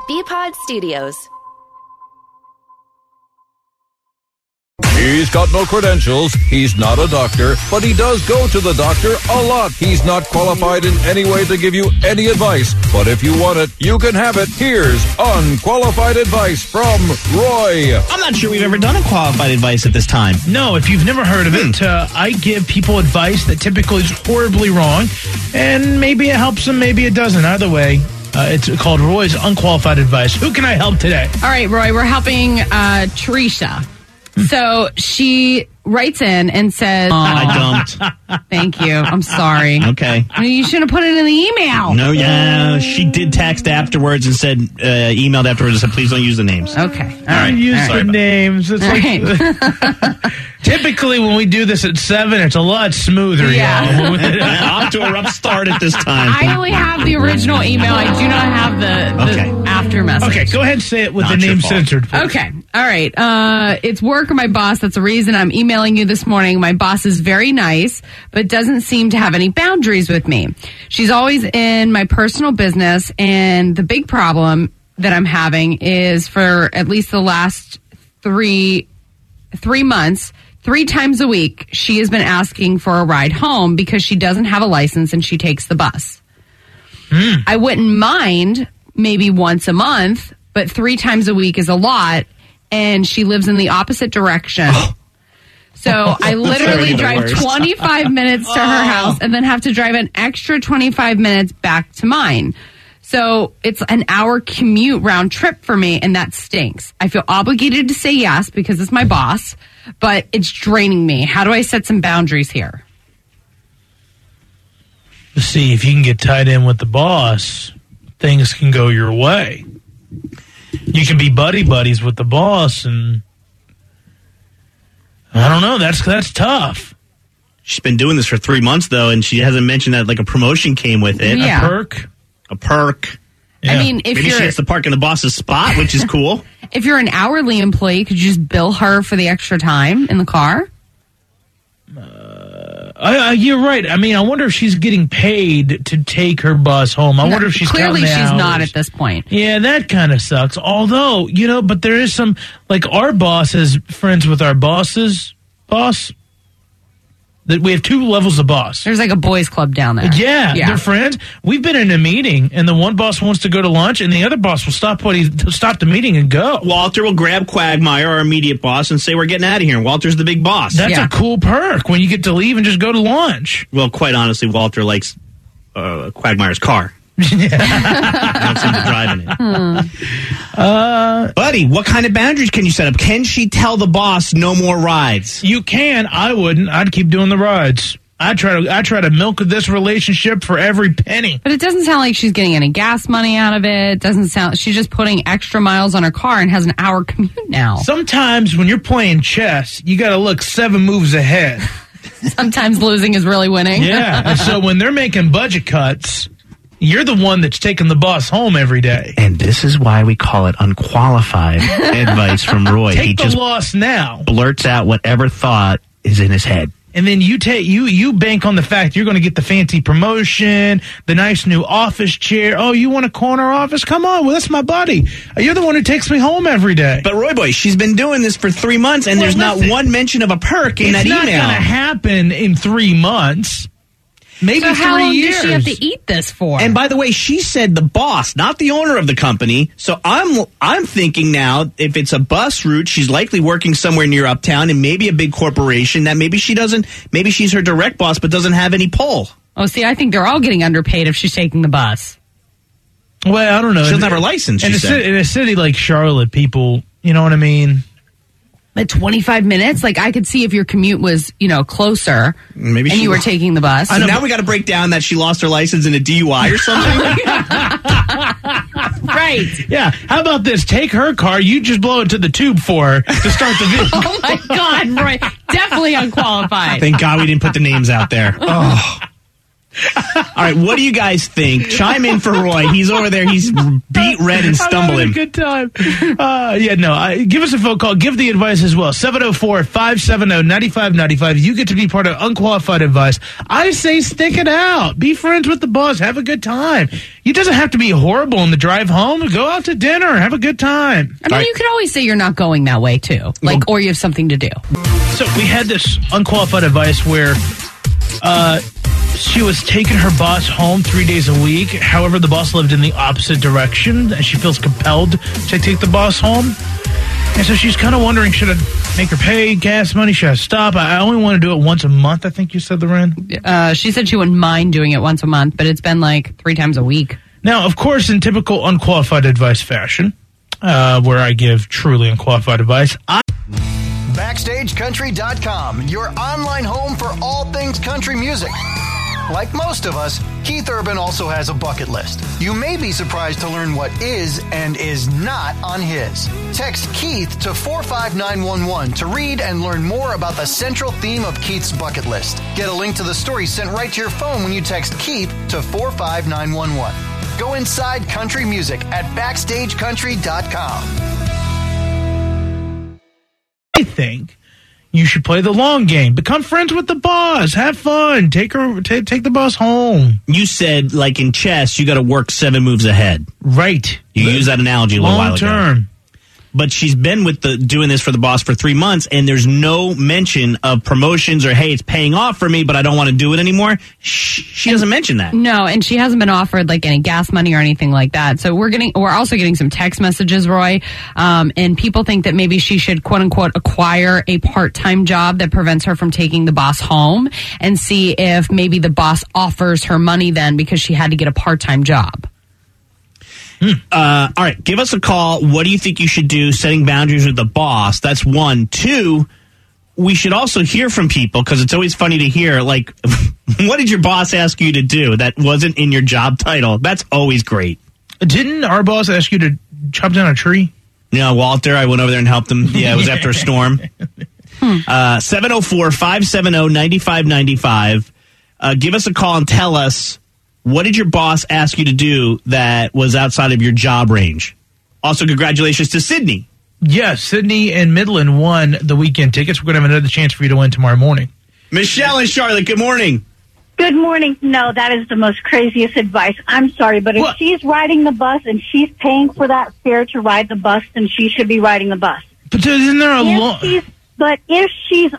BPod Studios. He's got no credentials, he's not a doctor, but he does go to the doctor a lot. He's not qualified in any way to give you any advice, but if you want it, you can have it. Here's Unqualified Advice from Roy. I'm not sure we've ever done Unqualified Advice at this time. No, if you've never heard of it, I give people advice that typically is horribly wrong, and maybe it helps them, maybe it doesn't. Either way, it's called Roy's Unqualified Advice. Who can I help today? All right, Roy, we're helping Teresa. So she writes in and says... I dumped. Thank you. I'm sorry. Okay. I mean, you should have put it in the email. No, yeah. She did text afterwards and said, emailed afterwards and said, please don't use the names. Okay. All right. Use the names. It's Right. Typically, when we do this at 7, it's a lot smoother. Yeah. y'all. Off to a rough start at this time. I only have the original email. I do not have the after message. Okay, go ahead and say it with Not the your name fault. censored. please. Okay. All right. It's work or my boss. That's the reason I'm emailing you this morning. My boss is very nice, but doesn't seem to have any boundaries with me. She's always in my personal business, and the big problem that I'm having is for at least the last three months, 3 times a week, she has been asking for a ride home because she doesn't have a license and she takes the bus. I wouldn't mind maybe once a month, but 3 times a week is a lot, and she lives in the opposite direction. So I literally the drive worst. 25 minutes to her house and then have to drive an extra 25 minutes back to mine. So it's an hour commute round trip for me, and that stinks. I feel obligated to say yes because it's my boss, but it's draining me. How do I set some boundaries here? See, if you can get tied in with the boss, things can go your way. You can be buddies with the boss, and I don't know. That's tough. She's been doing this for 3 months, though, and she hasn't mentioned that like a promotion came with it. Yeah. A perk. Yeah. I mean, if Maybe she you're gets to park in the boss's spot, which is cool. if you're an hourly employee, could you just bill her for the extra time in the car? You're right. I mean, I wonder if she's getting paid to take her bus home. I wonder if she's clearly counting she's hours. not at this point. Yeah, that kind of sucks. Although, but there is some, like our boss is friends with our boss's boss. That we have 2 levels of boss. There's like a boys club down there. Yeah, they're friends. We've been in a meeting, and the one boss wants to go to lunch, and the other boss will stop the meeting and go. Walter will grab Quagmire, our immediate boss, and say, we're getting out of here. And Walter's the big boss. That's a cool perk when you get to leave and just go to lunch. Well, quite honestly, Walter likes Quagmire's car. Wants him to drive in it. Buddy, what kind of boundaries can you set up? Can she tell the boss no more rides? You can. I wouldn't. I'd keep doing the rides. I try to milk this relationship for every penny. But it doesn't sound like she's getting any gas money out of it. It doesn't sound she's just putting extra miles on her car and has an hour commute now. Sometimes when you're playing chess, you got to look 7 moves ahead. Sometimes losing is really winning. Yeah. And so when they're making budget cuts, you're the one that's taking the boss home every day. And this is why we call it unqualified advice from Roy. Take He the just loss now. blurts out whatever thought is in his head. And then you bank on the fact you're going to get the fancy promotion, the nice new office chair. Oh, you want a corner office? Come on, well, that's my buddy. You're the one who takes me home every day. But Roy Boy, she's been doing this for 3 months, and Well, there's listen, not one mention of a perk in that it's not email. going to happen in 3 months. Maybe So how 3 long years. does she have to eat this for? And by the way, she said the boss, not the owner of the company. So I'm thinking now, if it's a bus route, she's likely working somewhere near uptown and maybe a big corporation that maybe she's her direct boss but doesn't have any pull. Oh, see, I think they're all getting underpaid if she's taking the bus. Well, I don't know. She doesn't have her license, she said. In a city like Charlotte, people, you know what I mean? At 25 minutes? Like, I could see if your commute was, closer Maybe and you were taking the bus. So now we got to break down that she lost her license in a DUI or something. Right. Yeah. How about this? Take her car. You just blow it to the tube for her to start the video. Oh, my God, Roy. Definitely unqualified. Thank God we didn't put the names out there. Oh. All right, what do you guys think? Chime in for Roy. He's over there. He's beat red and stumbling. I'm having a good time. Give us a phone call. Give the advice as well. 704-570-9595. You get to be part of Unqualified Advice. I say stick it out. Be friends with the boss. Have a good time. It doesn't have to be horrible on the drive home. Go out to dinner. Have a good time. I mean, you could always say you're not going that way, too. Or you have something to do. So we had this Unqualified Advice where she was taking her boss home 3 days a week. However, the boss lived in the opposite direction, and she feels compelled to take the boss home. And so she's kind of wondering, should I make her pay gas money? Should I stop? I only want to do it once a month, I think you said, Loren. She said she wouldn't mind doing it once a month, but it's been like 3 times a week. Now, of course, in typical Unqualified Advice fashion, where I give truly unqualified advice, BackstageCountry.com, your online home for all things country music. Like most of us, Keith Urban also has a bucket list. You may be surprised to learn what is and is not on his. Text Keith to 45911 to read and learn more about the central theme of Keith's bucket list. Get a link to the story sent right to your phone when you text Keith to 45911. Go inside country music at BackstageCountry.com. I think you should play the long game. Become friends with the boss. Have fun. Take the boss home. You said, like in chess, you got to work 7 moves ahead. Right. You used that analogy a little while ago. Long term. But she's been doing this for the boss for 3 months, and there's no mention of promotions or, hey, it's paying off for me, but I don't want to do it anymore. She doesn't mention that. No, and she hasn't been offered like any gas money or anything like that. So we're also getting some text messages, Roy, and people think that maybe she should quote unquote acquire a part-time job that prevents her from taking the boss home, and see if maybe the boss offers her money then because she had to get a part-time job. All right, give us a call. What do you think you should do setting boundaries with the boss? That's 1. 2, we should also hear from people, because it's always funny to hear, like, what did your boss ask you to do that wasn't in your job title? That's always great. Didn't our boss ask you to chop down a tree? Yeah, Walter, I went over there and helped him. Yeah, it was after a storm. 704-570-9595. Give us a call and tell us, what did your boss ask you to do that was outside of your job range? Also, congratulations to Sydney. Yes, Sydney and Midland won the weekend tickets. We're going to have another chance for you to win tomorrow morning. Michelle and Charlotte, good morning. Good morning. No, that is the most craziest advice. I'm sorry, but if she's riding the bus and she's paying for that fare to ride the bus, then she should be riding the bus. But isn't there a law? But if she is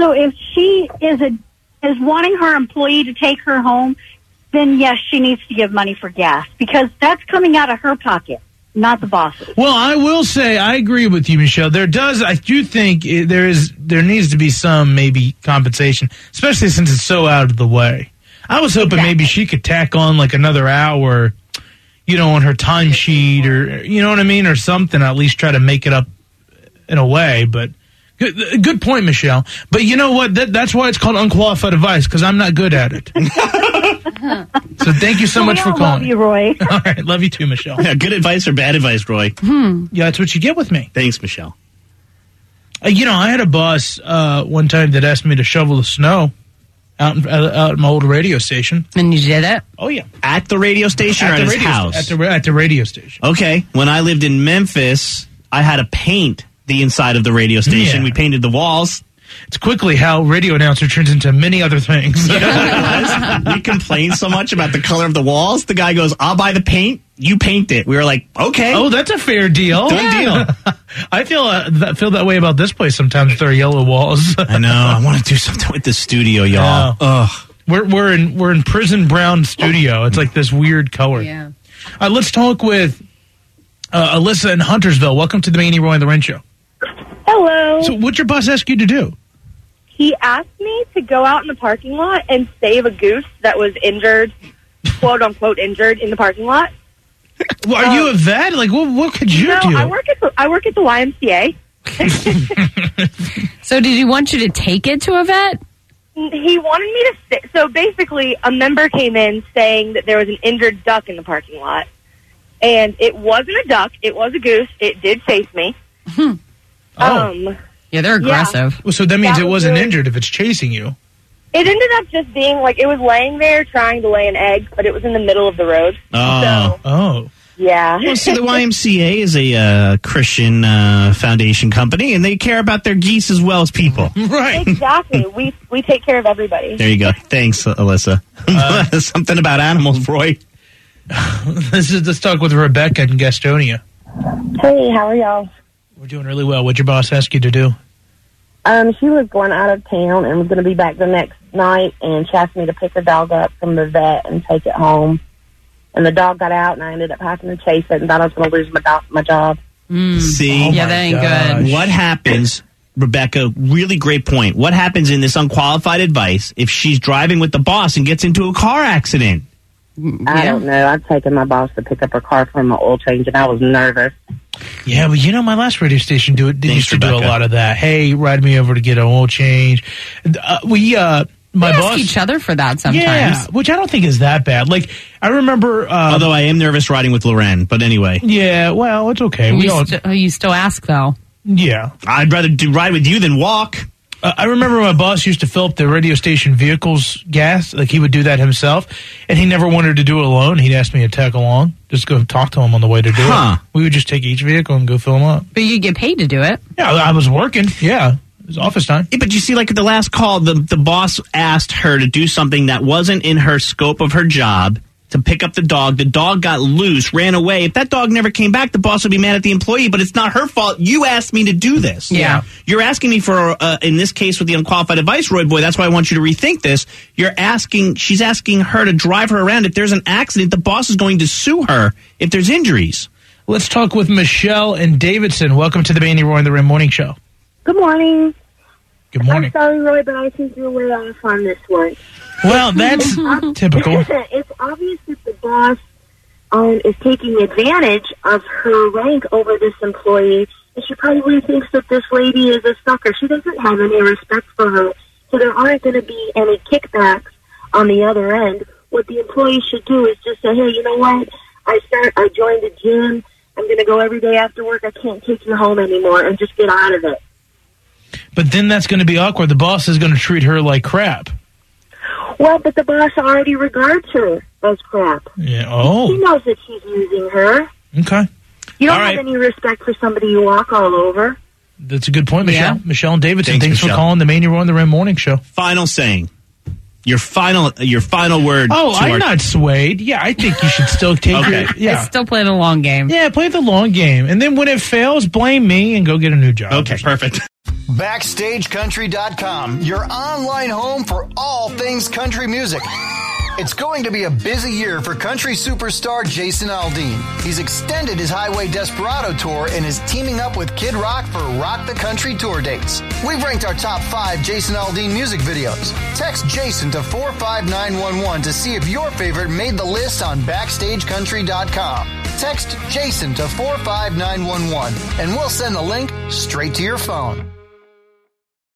wanting her employee to take her home, then yes, she needs to give money for gas, because that's coming out of her pocket, not the boss's. Well, I will say I agree with you, Michelle. I do think there needs to be some maybe compensation, especially since it's so out of the way. I was hoping maybe she could tack on like another hour, on her timesheet, or you know what I mean, or something. At least try to make it up in a way, but. Good point, Michelle. But you know what? That's why it's called unqualified advice, because I'm not good at it. So thank you so much for calling. Love you, Roy. All right, love you too, Michelle. Yeah, good advice or bad advice, Roy? Yeah, that's what you get with me. Thanks, Michelle. I had a boss one time that asked me to shovel the snow out at my old radio station. And you did it? Oh, yeah. At the radio station or at his house? At the radio station. Okay. When I lived in Memphis, I had to paint the inside of the radio station. Yeah. We painted the walls. It's quickly how radio announcer turns into many other things. You know what it was? We complained so much about the color of the walls. The guy goes, I'll buy the paint. You paint it. We were like, okay. Oh, that's a fair deal. Done deal. I feel that way about this place sometimes with our yellow walls. I know. I want to do something with the studio, y'all. Ugh. We're in prison brown studio. It's like this weird color. Yeah. Let's talk with Alyssa in Huntersville. Welcome to the Manny, Roy, and Loren Show. Hello. So what'd your boss ask you to do? He asked me to go out in the parking lot and save a goose that was injured, quote unquote injured, in the parking lot. Well, are you a vet? Like, what could you do? I work at the YMCA. So did he want you to take it to a vet? He wanted me to so basically, a member came in saying that there was an injured duck in the parking lot. And it wasn't a duck. It was a goose. It did face me. Yeah, they're aggressive. Well, so that means That it was wasn't really- injured if it's chasing you. It ended up just being like it was laying there trying to lay an egg, but it was in the middle of the road. Oh. Yeah. Well, see, the YMCA is a Christian foundation company, and they care about their geese as well as people. Right. Exactly. We take care of everybody. There you go. Thanks, Alyssa. Something about animals, Roy. Let's talk with Rebecca in Gastonia. Hey, how are y'all? We're doing really well. What'd your boss ask you to do? She was going out of town and was going to be back the next night, and she asked me to pick her dog up from the vet and take it home. And the dog got out, and I ended up having to chase it and thought I was going to lose my job. See? Yeah, that ain't good. What happens, Rebecca, really great point. What happens in this unqualified advice if she's driving with the boss and gets into a car accident? I don't know. I'd taken my boss to pick up her car from an oil change, and I was nervous. Yeah, but my last radio station used to do a lot of that. Hey, ride me over to get an oil change. We ask each other for that sometimes. Yeah, which I don't think is that bad. Like, I remember... although I am nervous riding with Loren, but anyway. Yeah, well, it's okay. You still ask, though. Yeah. I'd rather ride with you than walk. I remember my boss used to fill up the radio station vehicles gas. Like, he would do that himself, and he never wanted to do it alone. He'd ask me to tag along, just go talk to him on the way to do it. We would just take each vehicle and go fill them up. But you get paid to do it. Yeah, I was working. Yeah. It was office time. Yeah, but you see, like at the last call, the boss asked her to do something that wasn't in her scope of her job, to pick up the dog. The dog got loose, ran away. If that dog never came back, the boss would be mad at the employee, but it's not her fault. You asked me to do this. Yeah. You're asking me for, in this case with the unqualified advice, Roy Boy, that's why I want you to rethink this. She's asking her to drive her around. If there's an accident, the boss is going to sue her if there's injuries. Let's talk with Michelle and Davidson. Welcome to the Bandy Roy and the Rim Morning Show. Good morning. Good morning. I'm sorry, Roy, but I think you're way off on this one. Well, that's typical. It's obvious that the boss is taking advantage of her rank over this employee, and she probably thinks that this lady is a sucker. She doesn't have any respect for her, so there aren't going to be any kickbacks on the other end. What the employee should do is just say, hey, you know what? I joined the gym. I'm going to go every day after work. I can't take you home anymore, and just get out of it. But then that's going to be awkward. The boss is going to treat her like crap. Well, but the boss already regards her as crap. Yeah. Oh. He knows that she's using her. Okay. You don't have any respect for somebody you walk all over. That's a good point, Michelle. Yeah. Michelle and Davidson, thanks Michelle. for calling the Bandy Roy and the Rim Morning Show. Final saying. Your final word. Oh, I'm not swayed. Yeah, I think you should still take I still play the long game. Yeah, play the long game. And then when it fails, blame me and go get a new job. Okay, perfect. BackstageCountry.com, your online home for all things country music. It's going to be a busy year for country superstar Jason Aldean. He's extended his Highway Desperado tour and is teaming up with Kid Rock for Rock the Country tour dates. We've ranked our top 5 Jason Aldean music videos. Text Jason to 45911 to see if your favorite made the list on BackstageCountry.com. Text Jason to 45911 and we'll send the link straight to your phone.